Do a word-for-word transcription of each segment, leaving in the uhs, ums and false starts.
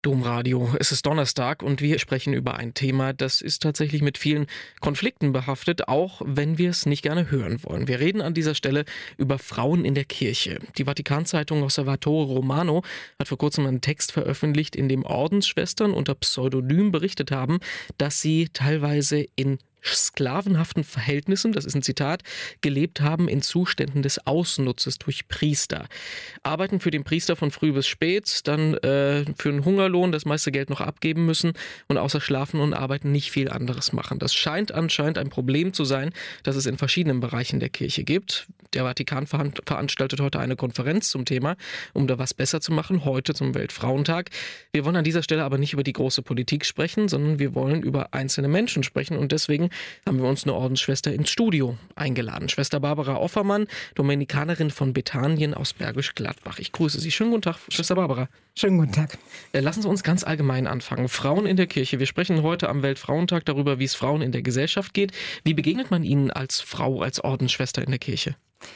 Domradio. Es ist Donnerstag und wir sprechen über ein Thema, das ist tatsächlich mit vielen Konflikten behaftet, auch wenn wir es nicht gerne hören wollen. Wir reden an dieser Stelle über Frauen in der Kirche. Die Vatikanzeitung Osservatore Romano hat vor kurzem einen Text veröffentlicht, in dem Ordensschwestern unter Pseudonym berichtet haben, dass sie teilweise in sklavenhaften Verhältnissen, das ist ein Zitat, gelebt haben in Zuständen des Ausnutzes durch Priester. Arbeiten für den Priester von früh bis spät, dann äh, für einen Hungerlohn das meiste Geld noch abgeben müssen und außer Schlafen und Arbeiten nicht viel anderes machen. Das scheint anscheinend ein Problem zu sein, das es in verschiedenen Bereichen der Kirche gibt. Der Vatikan veranstaltet heute eine Konferenz zum Thema, um da was besser zu machen, heute zum Weltfrauentag. Wir wollen an dieser Stelle aber nicht über die große Politik sprechen, sondern wir wollen über einzelne Menschen sprechen und deswegen haben wir uns eine Ordensschwester ins Studio eingeladen. Schwester Barbara Offermann, Dominikanerin von Bethanien aus Bergisch Gladbach. Ich grüße Sie. Schönen guten Tag, Schwester Barbara. Schönen guten Tag. Lassen Sie uns ganz allgemein anfangen. Frauen in der Kirche. Wir sprechen heute am Weltfrauentag darüber, wie es Frauen in der Gesellschaft geht. Wie begegnet man Ihnen als Frau, als Ordensschwester in der Kirche?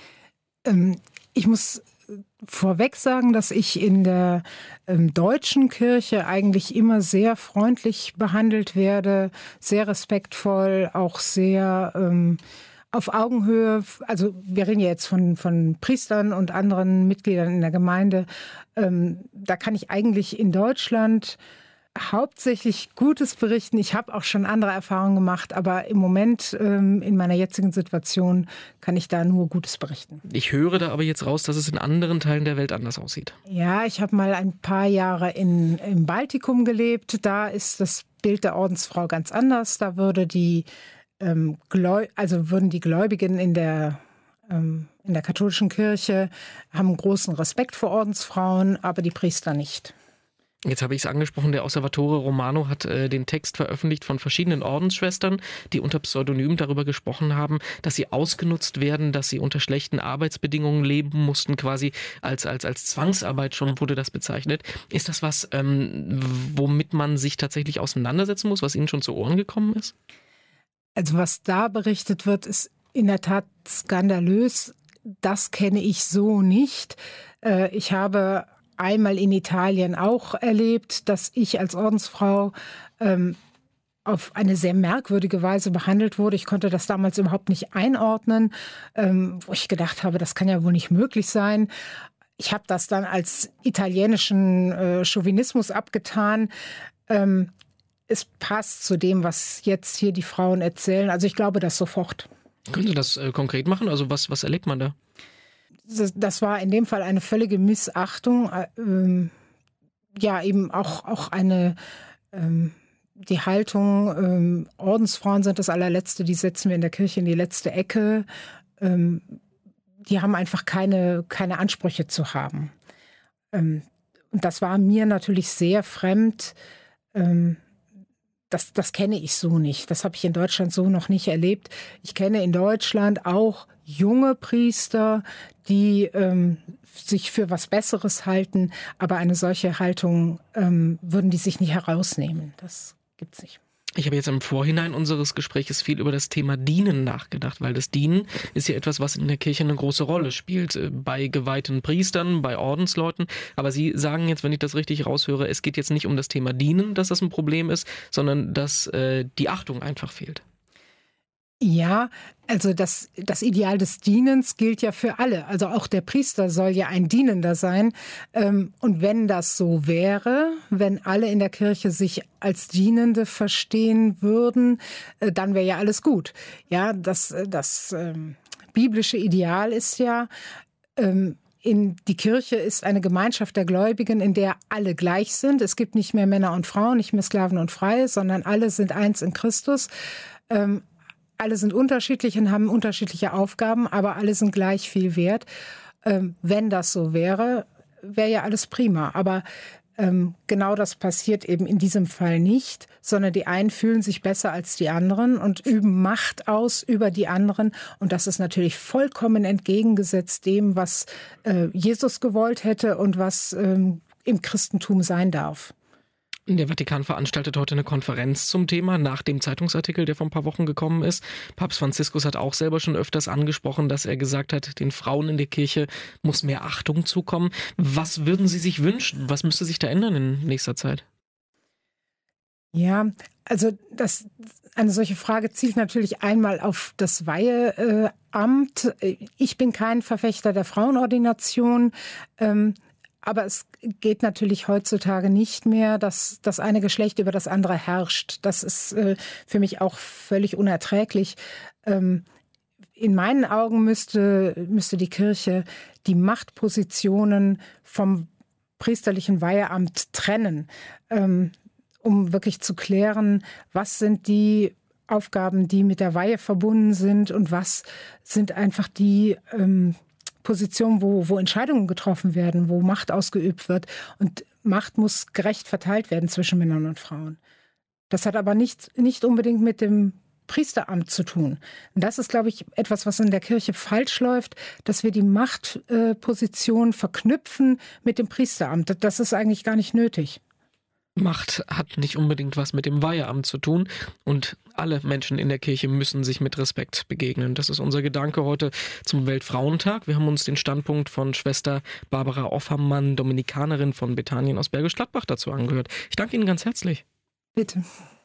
Ähm, ich muss vorweg sagen, dass ich in der ähm, deutschen Kirche eigentlich immer sehr freundlich behandelt werde, sehr respektvoll, auch sehr ähm, auf Augenhöhe. Also wir reden ja jetzt von, von Priestern und anderen Mitgliedern in der Gemeinde. Ähm, da kann ich eigentlich in Deutschland hauptsächlich Gutes berichten. Ich habe auch schon andere Erfahrungen gemacht, aber im Moment, ähm, in meiner jetzigen Situation, kann ich da nur Gutes berichten. Ich höre da aber jetzt raus, dass es in anderen Teilen der Welt anders aussieht. Ja, ich habe mal ein paar Jahre in, im Baltikum gelebt. Da ist das Bild der Ordensfrau ganz anders. Da würde die, ähm, Gläu- also würden die Gläubigen in der ähm, in der katholischen Kirche haben großen Respekt vor Ordensfrauen, aber die Priester nicht. Jetzt habe ich es angesprochen, der Osservatore Romano hat äh, den Text veröffentlicht von verschiedenen Ordensschwestern, die unter Pseudonym darüber gesprochen haben, dass sie ausgenutzt werden, dass sie unter schlechten Arbeitsbedingungen leben mussten, quasi als, als, als Zwangsarbeit schon wurde das bezeichnet. Ist das was, ähm, womit man sich tatsächlich auseinandersetzen muss, was Ihnen schon zu Ohren gekommen ist? Also was da berichtet wird, ist in der Tat skandalös. Das kenne ich so nicht. Äh, ich habe einmal in Italien auch erlebt, dass ich als Ordensfrau ähm, auf eine sehr merkwürdige Weise behandelt wurde. Ich konnte das damals überhaupt nicht einordnen, ähm, wo ich gedacht habe, das kann ja wohl nicht möglich sein. Ich habe das dann als italienischen äh, Chauvinismus abgetan. Ähm, es passt zu dem, was jetzt hier die Frauen erzählen. Also ich glaube das sofort. Können Sie das äh, konkret machen? Also was, was erlebt man da? Das war in dem Fall eine völlige Missachtung. Ähm, ja, eben auch, auch eine, ähm, die Haltung, ähm, Ordensfrauen sind das allerletzte, die setzen wir in der Kirche in die letzte Ecke. Ähm, die haben einfach keine, keine Ansprüche zu haben. Ähm, und das war mir natürlich sehr fremd. Ähm, Das, das kenne ich so nicht. Das habe ich in Deutschland so noch nicht erlebt. Ich kenne in Deutschland auch junge Priester, die ähm, sich für was Besseres halten. Aber eine solche Haltung ähm, würden die sich nicht herausnehmen. Das gibt's nicht. Ich habe jetzt im Vorhinein unseres Gesprächs viel über das Thema Dienen nachgedacht, weil das Dienen ist ja etwas, was in der Kirche eine große Rolle spielt, bei geweihten Priestern, bei Ordensleuten. Aber Sie sagen jetzt, wenn ich das richtig raushöre, es geht jetzt nicht um das Thema Dienen, dass das ein Problem ist, sondern dass äh, die Achtung einfach fehlt. Ja, also das, das Ideal des Dienens gilt ja für alle. Also auch der Priester soll ja ein Dienender sein. Und wenn das so wäre, wenn alle in der Kirche sich als Dienende verstehen würden, dann wäre ja alles gut. Ja, das, das ähm, biblische Ideal ist ja, ähm, in die Kirche ist eine Gemeinschaft der Gläubigen, in der alle gleich sind. Es gibt nicht mehr Männer und Frauen, nicht mehr Sklaven und Freie, sondern alle sind eins in Christus. Ähm, Alle sind unterschiedlich und haben unterschiedliche Aufgaben, aber alle sind gleich viel wert. Ähm, wenn das so wäre, wäre ja alles prima. Aber ähm, genau das passiert eben in diesem Fall nicht, sondern die einen fühlen sich besser als die anderen und üben Macht aus über die anderen. Und das ist natürlich vollkommen entgegengesetzt dem, was äh, Jesus gewollt hätte und was ähm, im Christentum sein darf. Der Vatikan veranstaltet heute eine Konferenz zum Thema nach dem Zeitungsartikel, der vor ein paar Wochen gekommen ist. Papst Franziskus hat auch selber schon öfters angesprochen, dass er gesagt hat, den Frauen in der Kirche muss mehr Achtung zukommen. Was würden Sie sich wünschen? Was müsste sich da ändern in nächster Zeit? Ja, also das, eine solche Frage zielt natürlich einmal auf das Weiheamt. Ich bin kein Verfechter der Frauenordination, ähm, aber es geht natürlich heutzutage nicht mehr, dass das eine Geschlecht über das andere herrscht. Das ist äh, für mich auch völlig unerträglich. Ähm, in meinen Augen müsste, müsste die Kirche die Machtpositionen vom priesterlichen Weiheamt trennen. Ähm, um wirklich zu klären, was sind die Aufgaben, die mit der Weihe verbunden sind und was sind einfach die ähm, Positionen, wo, wo Entscheidungen getroffen werden, wo Macht ausgeübt wird. Und Macht muss gerecht verteilt werden zwischen Männern und Frauen. Das hat aber nicht, nicht unbedingt mit dem Priesteramt zu tun. Und das ist, glaube ich, etwas, was in der Kirche falsch läuft, dass wir die Machtposition äh, verknüpfen mit dem Priesteramt. Das ist eigentlich gar nicht nötig. Macht hat nicht unbedingt was mit dem Weiheamt zu tun und alle Menschen in der Kirche müssen sich mit Respekt begegnen. Das ist unser Gedanke heute zum Weltfrauentag. Wir haben uns den Standpunkt von Schwester Barbara Offermann, Dominikanerin von Bethanien aus Bergisch Gladbach, dazu angehört. Ich danke Ihnen ganz herzlich. Bitte.